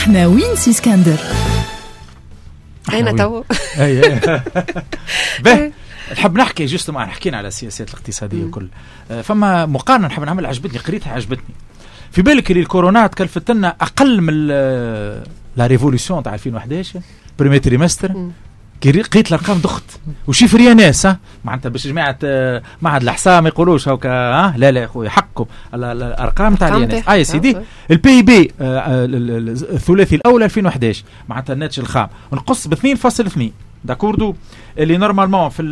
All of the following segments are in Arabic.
احنا وين سي اسكندر؟ اين تو؟ باهي نحب نحكي جست ما حكينا على السياسات الاقتصاديه وكل فما مقارنه نحب نعمل عجبتني قريتها عجبتني في بالك اللي الكورونا تكلفت لنا اقل من لا ريفولوسيون تاع 2011 بريمير تريمستر قريت الارقام دخت وشيفر يا ناس معناتها باش جماعه معهد الاحصاء ما يقولوش هكا لا يا خويا حقكم الارقام تاع الناس يا سيدي البي بي الثلاثي الاول 2011 معناتها الناتج الخام نقص ب 2.2 داكوردو اللي نورمالمون في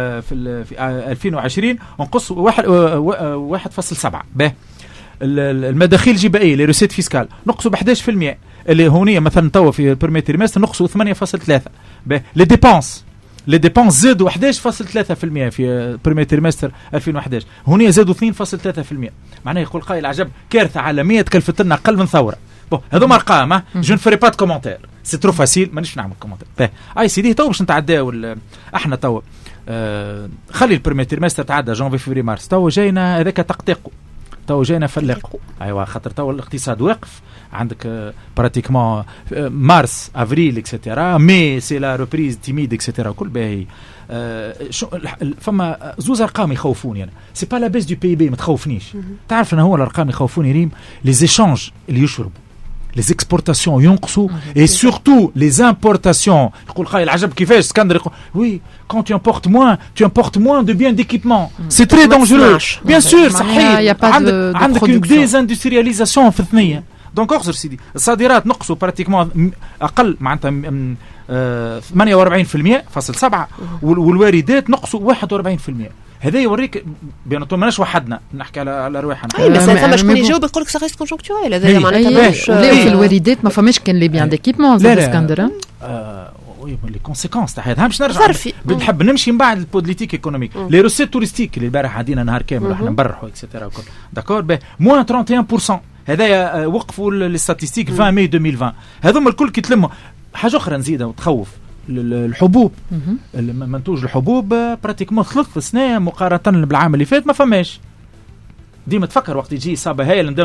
2020 نقص 1.7 به المداخيل الجبائيه لي روسيت فيسكال نقصوا ب 11% اللي هونيه مثلا توا في البريمير تريمستر نقصوا 8.3 به لي ديبونس زادوا 11.3% في البريمير تريمستر 2011 هونيه زادوا 2.3%. معناه يقول قائل عجب كارثه عالميه تكلفت لنا اقل من ثوره. بون هذوما ارقام جو نفري با كومونتير سي ترو فاسيل مانيش نعمل كومونتير. اي سي دي تو باش نتعداو احنا تو خلي البريمير تريمستر تعدى جانفي فيفري مارس تو جاينا هذاك تقطيق تو جاينا فلق. ايوا خاطر تو الاقتصاد واقف عندك براتيكمون مارس افريل اكسيتيرا مي سي لا ريبريز تيميد اكسيتيرا كل باهي فما زوز ارقام يخوفوني انا سي با لا بيس دو بي بي ما تخوفنيش. تعرف انا هو الارقام يخوفوني ريم لي زيشانج اللي يشربوا les exportations ينقصوا et surtout les importations. يقول قائل عجب كيفاش اسكندر يقول oui quand tu importes moins de biens d'équipement c'est très dangereux bien sûr صحيح عندك une désindustrialisation في الثنيه دونك اخسر سيدي الصادرات نقصوا براتيكمون اقل معناتها 48.7 والواردات نقصوا 41%. هذا يوريك بيناتو ماناش وحدنا نحكي على رواحنا. اي بس فما شكون يجاوب يقول لك ساغيست كونجونكتوريل هذا معناتها مش في الواردات ما فماش كان لي بيان ديكيبمون زاد اسكندر وي لي كونسيكونس تاع هذا باش نرجع بنحب نمشي من بعد البوليتيك ايكونوميك لي روسيت توريستيك اللي البارح عدينا نهار كامل احنا نبرحوا اكسيتيرا وكل داكور به موان 31% هذا وقفوا لي ستاتستيك 20 ماي 2020 هذوما الكل كي تلموا. حاجه اخرى نزيدها وتخوف الحبوب منتوج الحبوب براتيكمون 3 سنين مقارنه بالعام اللي فات ما فماش. ديما تفكر وقت يجي صابه هاي نبداو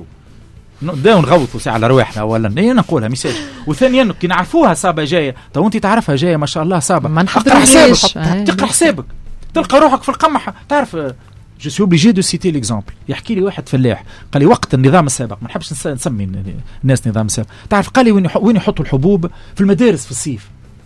نغوثوا ساعه على رواحنا ولا نقولها ميساج. وثانيا كي نعرفوها صابه جايه تو انت تعرفها جايه ما شاء الله صابه ما نحضرهاش تقرا حسابك تلقى روحك في القمح. تعرف جو سي اوبليجي دو سيتي ليكزامبل. يحكي لي واحد فلاح قال لي وقت النظام السابق ما نحبش نسمي الناس نظام السابق. تعرف قال لي وين يحطوا الحبوب في المدارس في الصيف.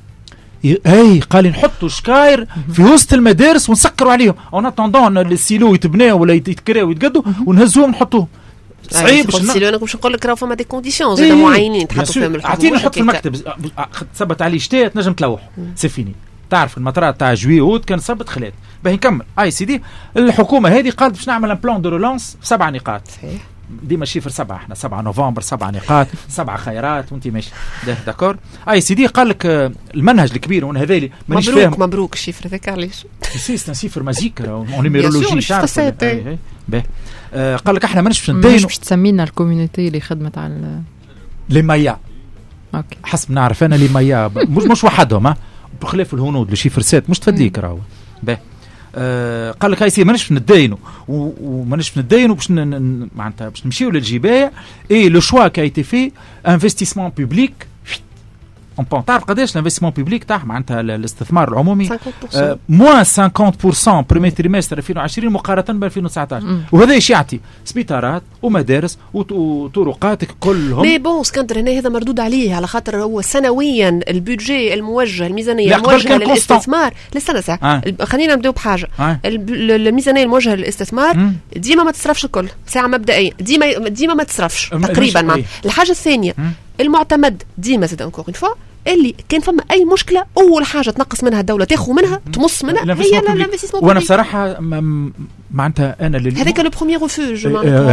اي قال لي نحطوا شكاير في وسط المدارس ونسكروا عليهم اون اتوندون السيلو يتبناو ولا يتكراو ويتقدوا ونهزوهم نحطوهم. صعيب السيلو انا باش نقول لك راه فما دي كونديسيونز زاد معينين تحطوا فيهم الحبوب. اعطيني نحط في المكتب ثبت عليه شتاء تنجم تلوح سي فيني. تعرف المطارات تاع جوي اوت كان ثبت خلات باهي نكمل. اي سي دي الحكومه هذه قالت باش نعمل ان بلان دو رولانس ب7 نقاط. صحيح ديما شيفر 7 احنا 7 نوفمبر 7 نقاط 7 خيارات وانت ماشي داكور. اي سي دي قال لك المنهج الكبير وانا هذا اللي مانيش فاهم. مبروك الشيفر هذاك علاش سي سيفر ماجيك اون نيميرولوجي تعرف باهي قال لك احنا مانيش باش باش تسمينا الكوميونيتي اللي خدمت على لي مايا. اوكي حسب نعرف انا لي مايا مش وحدهم بخلاف الهنود لشيفر 7 مش تفدليك راهو باهي. قال لك هاي سي مانيش نداينوا ومانيش نداينوا باش معناتها باش نمشيو للجبايه اي لو شوا كا ايتي في انفستيسمون بوبليك اون بون. تعرف قداش الانفستيسمون بوبليك تاع معناتها الاستثمار العمومي موان 50% بريمير تريمستر 2020 مقارنه ب 2019 وهذا يعطي سبيطارات ومدارس وطرقات كلهم. مي بون اسكندر هنا هذا مردود عليه على خاطر هو سنويا البودجي الموجه الميزانيه الموجهه للاستثمار لسنه ساعه خلينا نبداو بحاجه الميزانيه الموجهه للاستثمار ديما ما تصرفش الكل ساعه مبدئيه ديما ما تصرفش تقريبا. الحاجه الثانيه المعتمد ديما زاد انكور اون فوا اللي كان فما اي مشكله اول حاجه تنقص منها الدوله تاخذ منها تمص منها هي الانفستيسمون. وانا بصراحه معناتها انا هذاك لو بروميير ريفوج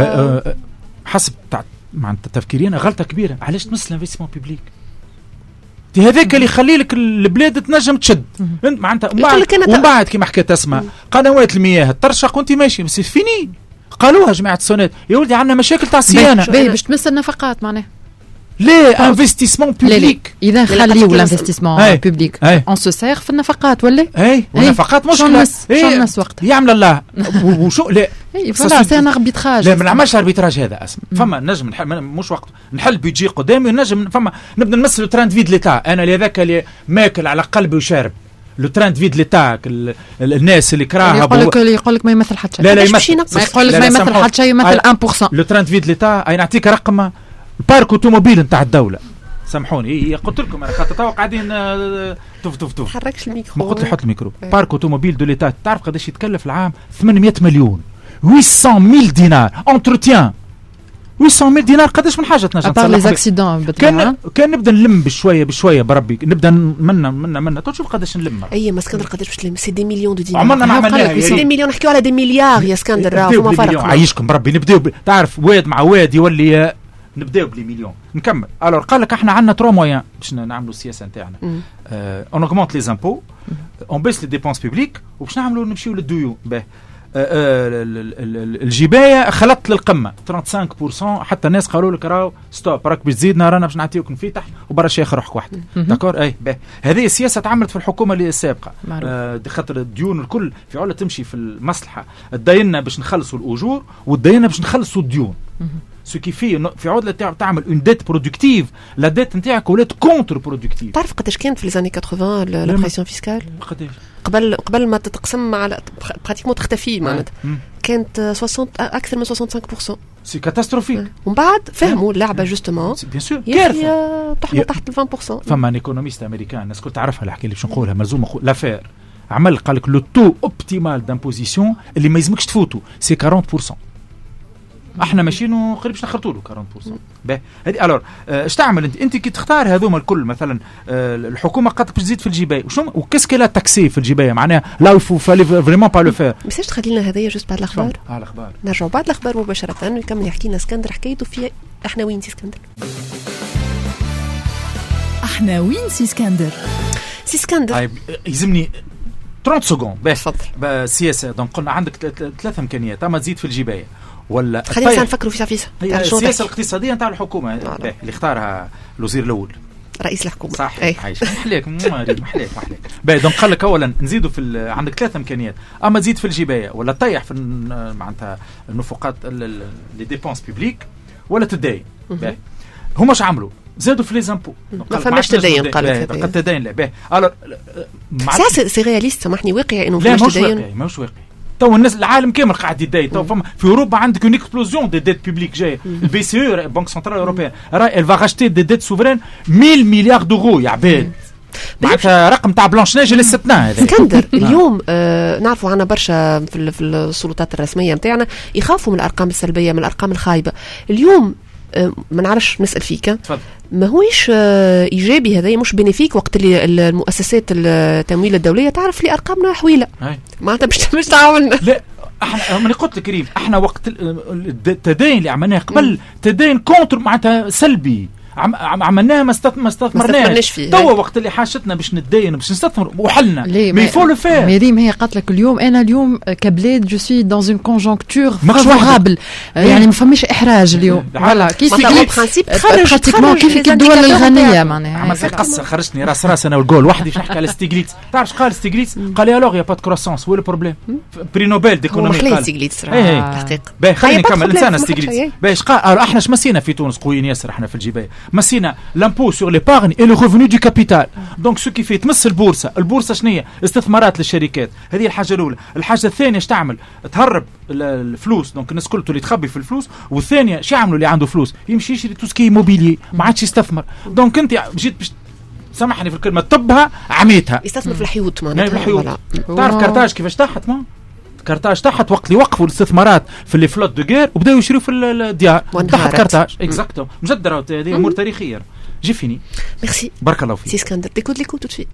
حسب معناتها تفكيري انا غلطه كبيره. علاش تمص الانفستيسمون بوبليك هذاك اللي يخلي لك البلاد تنجم تشد معناتها ومن بعد كيما حكيت اسمع قنوات المياه ترشق وانت ماشي بس فيني قالوها جماعه السونات يا ولدي عندنا مشاكل تاع صيانه باش تمس النفقات معناها لا انفستيسمون بوبليك اذا خليو الانفستيسمون بوبليك اون سو سير في النفقات ولا والنفقات مشكله شو الناس وقتها يعمل الله وشو لا اي فوالا سي ان اربيتراج. لا ما نعملش اربيتراج هذا اسم. فما نجم مش وقت نحل بيجي قدامي ونجم فما نبدا نمثل تراند فيد ليتا. انا اللي هذاك اللي ماكل على قلبي وشارب لو تراند فيد ليتا. الناس اللي كراها يقول لك ما يمثل حتى شيء. لا يمثل، ما يقول لك ما يمثل حتى شيء، يمثل 1%. لو تراند فيد ليتا اي نعطيك رقم البارك اوتوموبيل نتاع الدوله. سامحوني قلت لكم انا خاطر تو قاعدين توف حركش الميكرو. ما قلت لي حط الميكرو. بارك اوتوموبيل دو ليتا تعرف قداش يتكلف العام؟ 800 مليون 800,000 دينار انتروتيان. 800,000 دينار قداش من حاجه تنجم تصلح لي اكسيدون. كان نبدا نلم بشويه بربي نبدا منا تشوف قداش نلم. اي ما اسكندر قداش باش تلم؟ سي دي مليون دو دينار. عمرنا ما عملناها. سي دي مليون نحكيو على دي مليار يا اسكندر. راه فما فرق. عايشكم بربي نبداو تعرف واد مع واد يولي نبداو بلي مليون. نكمل. الور قال لك احنا عندنا 3 مويان باش نعملوا السياسه نتاعنا. اون اوغمونت لي زامبو، اون بيس لي ديبونس بوبليك، وباش نعملوا نمشيو للديون. الجبايه خلطت للقمه 35%. حتى الناس قالوا لك راهو ستوب راك باش تزيدنا رانا باش نعطيوك نفتح وبرا شيخ روحك وحده. داكور. اي هذه السياسه تعملت في الحكومه السابقه. خاطر الديون الكل في عله تمشي في المصلحه. تدينا باش نخلصوا الاجور ودينا باش نخلصوا الديون. سو كي في عودة تعمل اون ديت برودكتيف. لا ديت نتاعك ولات كونتر برودكتيف. تعرف قداش كانت في لي 80 لا بريسيون فيسكال؟ قداش قبل ما تتقسم على براتيكمون تختفي معناتها كانت 60 اكثر من 65%. سي كاتاستروفيك. ومن بعد فهموا اللعبه جوستومون بيان سور طحنا تحت ال 20%. فما ان ايكونوميست امريكان الناس كل تعرفها الحكايه اللي باش نقولها ملزومه لافير عمل قال لك لو تو اوبتيمال دامبوزيسيون اللي ما يلزمكش تفوتوا سي 40%. احنا ماشيين قريب باش نخرطوا له 40%. باهي هذه الور اش تعمل انت كي تختار هذوما الكل مثلا الحكومه قالت باش تزيد في الجبايه وشنو وكاسكي لا تاكسي في الجبايه معناها لا يفو فالي فريمون با لو فير. مش تخلي لنا هذايا جوست بعد الاخبار. الاخبار نرجعوا بعد الاخبار مباشره ويكمل يحكي لنا اسكندر حكايته في احنا وين سي اسكندر. احنا وين سي اسكندر. سي اسكندر طيب يلزمني 30 سكوند باش تفضل. السياسه دونك قلنا عندك 3 امكانيات اما تزيد في الجبايه ولا خلينا نفكروا في سافيسا. السياسه الاقتصاديه نتاع الحكومه اللي اختارها الوزير الاول رئيس الحكومه. صح محليك محليك. باهي دونك قال لك اولا نزيدوا في عندك 3 امكانيات اما تزيد في الجبايه ولا تطيح في معناتها النفقات لي ديبونس بوبليك ولا تدين. باهي هما اش عملوا؟ زادوا في لي زامبو. ما فماش تدين. قالت قد تدين لا باهي الور سي رياليست سامحني واقعي انه فماش تدين. ماهوش واقعي. تو الناس العالم كامل قاعد يداي. تو فما في اوروبا عندك اون اكسبلوزيون دي ديت بوبليك جايه. البي سي او بنك سنترال اوروبيان راهي ال فا راشتي دي ديت سوفرين 1000 مليار دورو يا عباد. معناتها رقم تاع بلانش نيج اللي ستناه هذا. اسكندر اليوم نعرفوا عنا برشا في السلطات الرسميه نتاعنا يخافوا من الارقام السلبيه من الارقام الخايبه. اليوم ما نعرفش نسال فيك ما هوش ايجابي هذا مش بينيفيك وقت اللي المؤسسات التمويل الدوليه تعرف لي ارقامنا حويله معناتها باش تعاوننا. لا احنا من قلت لك كريم احنا وقت التدين اللي عملناه قبل تدين كونتر معناتها سلبي عملناها ما استثمرناش فيه. توا وقت اللي حاجتنا باش ندين باش نستثمر وحلنا مي فو لو فير. مريم هي قالت لك اليوم انا اليوم كبلاد جو سوي دون اون كونجونكتور فافورابل يعني ما فماش احراج اليوم. فوالا كيف كيف الدول الغنيه معناها عملت قصه خرجتني راس انا والجول وحدي باش نحكي على ستيغليتس. تعرف قال ستيغليتس؟ قال لي الوغ يا با دو كروسونس وين البروبليم بري نوبل ديكونومي. قال ستيغليتس الحقيقه باهي خلينا نكمل انسان ستيغليتس باش قال احنا اش مسينا في تونس قويين ياسر احنا في الجبايه مسينا l'impôt sur l'épargne et le revenu du capital. donc ce qui fait تمس البورصه شنو هي؟ استثمارات للشركات. هذه الحاجه الاولى. الحاجه الثانيه اش تعمل؟ تهرب الفلوس. دونك الناس كل اللي تخبي في الفلوس. والثانيه اش يعملوا اللي عنده فلوس؟ يمشي يشري توسكي موبيلي ما عادش يستثمر. دونك انت جيت باش سامحني في الكلمه طبها عميتها يستثمر في الحيوط معناتها. تعرف كارتاج كيفاش تحت ما كارتاج تحت وقت اللي وقفوا الاستثمارات في اللي فلوت دو غير وبداوا يشريوا في الديار تحت كارتاج اكزاكتو مجدره. هذه امور تاريخيه. جي فيني. ميرسي بارك الله فيك. سي اسكندر تيكود ليكو تو